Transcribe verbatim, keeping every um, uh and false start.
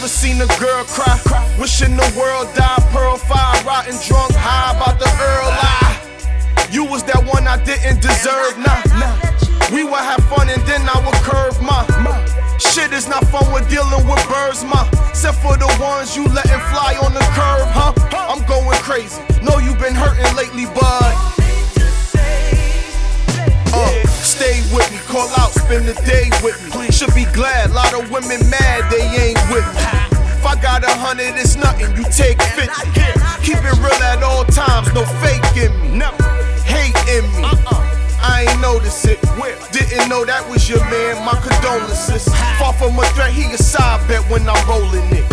Ever seen a girl cry? Wishing the world died, pearl fire, rotten drunk, high about the Earl lie. You was that one I didn't deserve, nah, nah. We would have fun and then I would curve my shit is not fun with dealing with birds, ma. Except for the ones you letting fly on the curb, huh? I'm going crazy. Know you been hurting lately, bud. Uh, stay with me, call out, spend the day with me. Should be glad, lot of women mad they ain't with me. If I got a hundred, it's nothing, you take fifty. Keep it real at all times, no faking me. Hate in me, I ain't notice it. Didn't know that was your man, my condolences. Far from a threat, he a side bet when I'm rolling it.